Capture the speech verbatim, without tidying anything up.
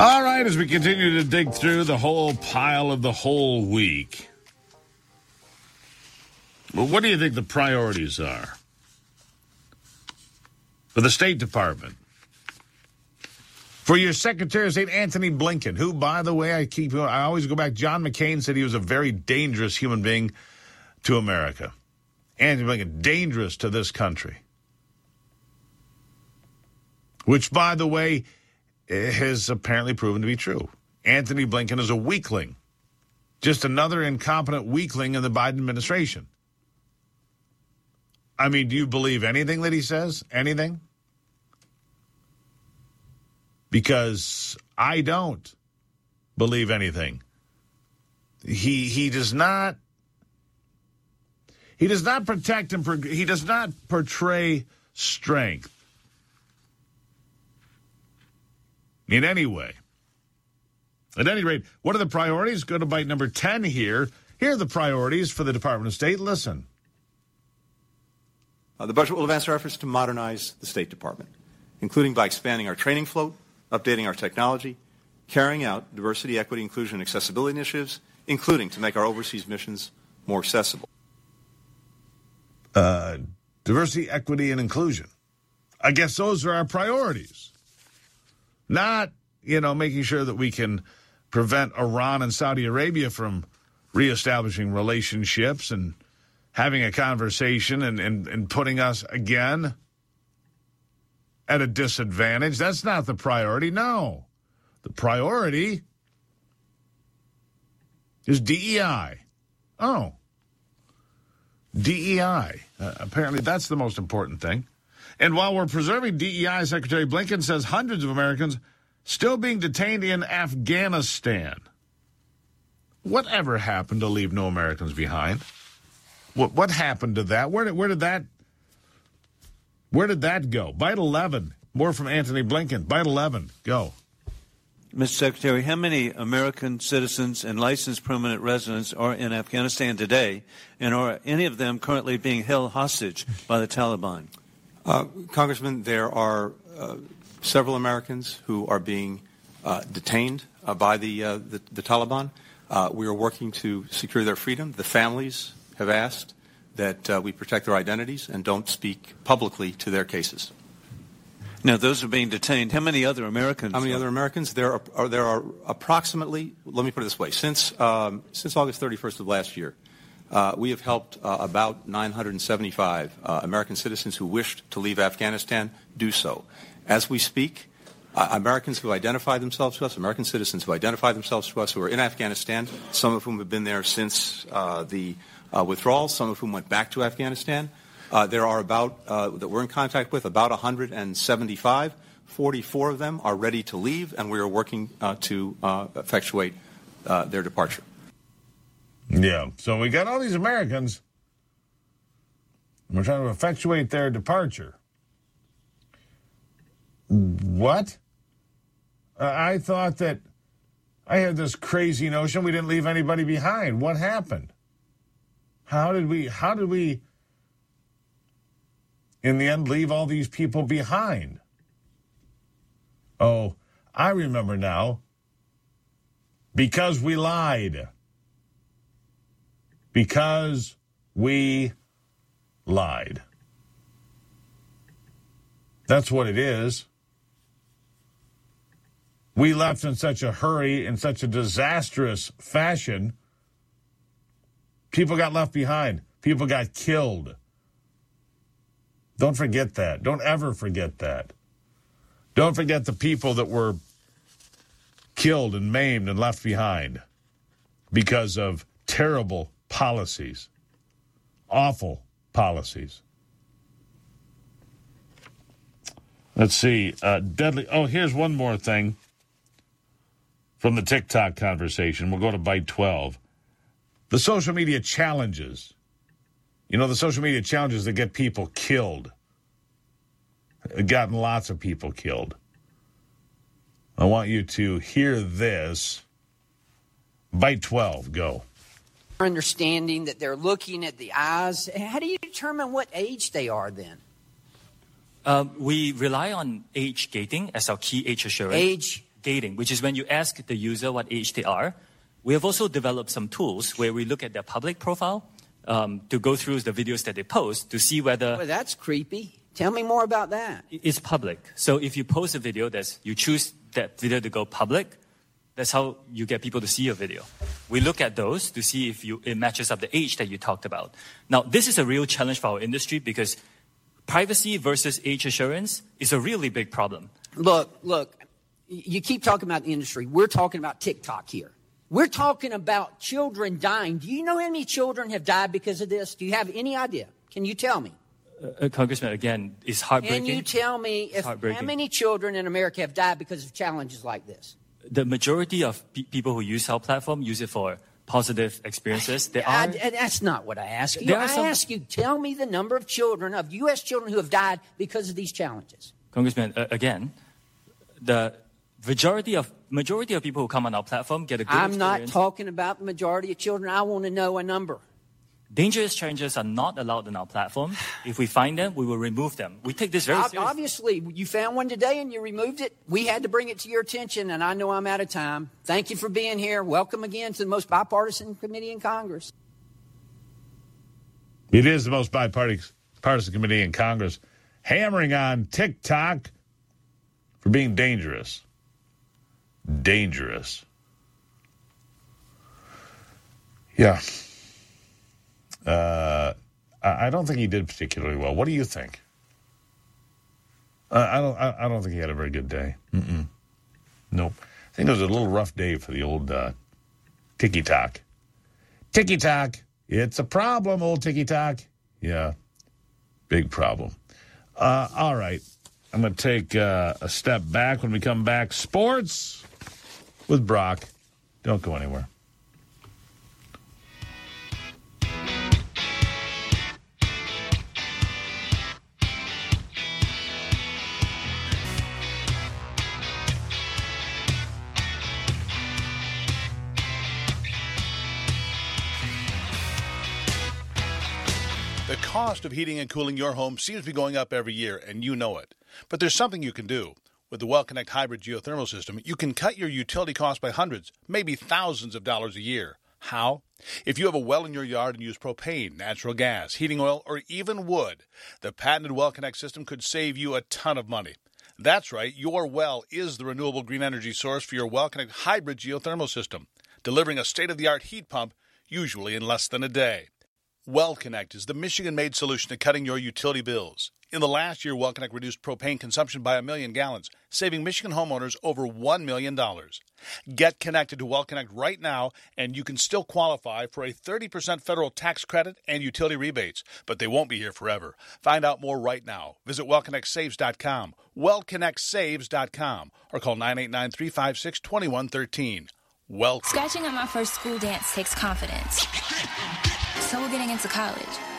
All right, as we continue to dig through the whole pile of the whole week, well, what do you think the priorities are for the State Department? For your Secretary of State, Antony Blinken, who, by the way, I keep, I always go back, John McCain said he was a very dangerous human being to America. Antony Blinken, dangerous to this country. Which, by the way, has apparently proven to be true. Antony Blinken is a weakling. Just another incompetent weakling in the Biden administration. I mean, do you believe anything that he says? Anything? Because I don't believe anything. He he does not he does not protect and he does not portray strength in any way. At any rate, what are the priorities? Go to bite number ten here. Here are the priorities for the Department of State. Listen. Uh, the budget will advance our efforts to modernize the State Department, including by expanding our training float, updating our technology, carrying out diversity, equity, inclusion, and accessibility initiatives, including to make our overseas missions more accessible. Uh, diversity, equity, and inclusion. I guess those are our priorities. Not, you know, making sure that we can prevent Iran and Saudi Arabia from reestablishing relationships and having a conversation and, and, and putting us again at a disadvantage. That's not the priority, no. The priority is D E I. Oh. D E I. Uh, apparently that's the most important thing. And while we're preserving D E I, Secretary Blinken says hundreds of Americans still being detained in Afghanistan. Whatever happened to leave no Americans behind? What what happened to that? Where did where did that where did that go? Bite eleven. More from Antony Blinken. Bite eleven. Go. Mister Secretary, how many American citizens and licensed permanent residents are in Afghanistan today, and are any of them currently being held hostage by the Taliban? Uh, Congressman, there are uh, several Americans who are being uh, detained uh, by the, uh, the the Taliban. Uh, we are working to secure their freedom. The families have asked that uh, we protect their identities and don't speak publicly to their cases. Now, those are being detained. How many other Americans? How many other Americans? There are, are there are approximately. Let me put it this way: since um, since August thirty-first of last year, uh, we have helped uh, about nine hundred seventy-five uh, American citizens who wished to leave Afghanistan do so. As we speak, uh, Americans who identify themselves to us, American citizens who identify themselves to us, who are in Afghanistan, some of whom have been there since uh, the Uh, withdrawal, some of whom went back to Afghanistan. Uh, there are about, uh, that we're in contact with, about one hundred seventy-five. forty-four of them are ready to leave, and we are working uh, to uh, effectuate uh, their departure. Yeah, so we got all these Americans, and we're trying to effectuate their departure. What? Uh, I thought that I had this crazy notion we didn't leave anybody behind. What happened? How did we, how did we, in the end, leave all these people behind? Oh, I remember now. Because we lied. Because we lied. That's what it is. We left in such a hurry, in such a disastrous fashion. People got left behind. People got killed. Don't forget that. Don't ever forget that. Don't forget the people that were killed and maimed and left behind because of terrible policies, awful policies. Let's see. Uh, deadly. Oh, here's one more thing from the TikTok conversation. We'll go to bite twelve. The social media challenges. You know, the social media challenges that get people killed. Have gotten lots of people killed. I want you to hear this. Bite twelve, go. Understanding that they're looking at the eyes. How do you determine what age they are then? Uh, we rely on age gating as our key age assurance. Age gating, which is when you ask the user what age they are. We have also developed some tools where we look at their public profile um, to go through the videos that they post to see whether... Well, that's creepy. Tell me more about that. It's public. So if you post a video, that's, you choose that video to go public, that's how you get people to see your video. We look at those to see if you, it matches up the age that you talked about. Now, this is a real challenge for our industry because privacy versus age assurance is a really big problem. Look, look, you keep talking about the industry. We're talking about TikTok here. We're talking about children dying. Do you know how many children have died because of this? Do you have any idea? Can you tell me? Uh, Congressman, again, it's heartbreaking. Can you tell me if, how many children in America have died because of challenges like this? The majority of pe- people who use our platform use it for positive experiences. There are, I, that's not what I ask you. I some, ask you, tell me the number of children, of U S children who have died because of these challenges. Congressman, uh, again, the majority of majority of people who come on our platform get a good I'm experience. not talking about the majority of children. I want to know a number. Dangerous challenges are not allowed on our platform. If we find them, we will remove them. We take this very seriously. Obviously, you found one today and you removed it. We had to bring it to your attention, and I know I'm out of time. Thank you for being here. Welcome again to the most bipartisan committee in Congress. It is the most bipartisan committee in Congress, hammering on TikTok for being dangerous. Dangerous. Yeah. Uh, I don't think he did particularly well. What do you think? Uh, I don't. I, I don't think he had a very good day. Mm-mm. Nope. I think it was a little rough day for the old uh, TikTok. TikTok. It's a problem, old TikTok. Yeah, big problem. Uh, all right. I'm going to take uh, a step back when we come back. Sports with Brock. Don't go anywhere. The cost of heating and cooling your home seems to be going up every year, and you know it. But there's something you can do. With the WellConnect Hybrid Geothermal System, you can cut your utility costs by hundreds, maybe thousands of dollars a year. How? If you have a well in your yard and use propane, natural gas, heating oil, or even wood, the patented WellConnect system could save you a ton of money. That's right, your well is the renewable green energy source for your WellConnect Hybrid Geothermal System, delivering a state-of-the-art heat pump, usually in less than a day. WellConnect is the Michigan-made solution to cutting your utility bills. In the last year, WellConnect reduced propane consumption by a million gallons, saving Michigan homeowners over one million dollars. Get connected to WellConnect right now, and you can still qualify for a thirty percent federal tax credit and utility rebates, but they won't be here forever. Find out more right now. Visit well connect saves dot com, well connect saves dot com, or call nine eight nine, three five six, two one one three. Welcome. Scratching at my first school dance takes confidence. So will getting into college.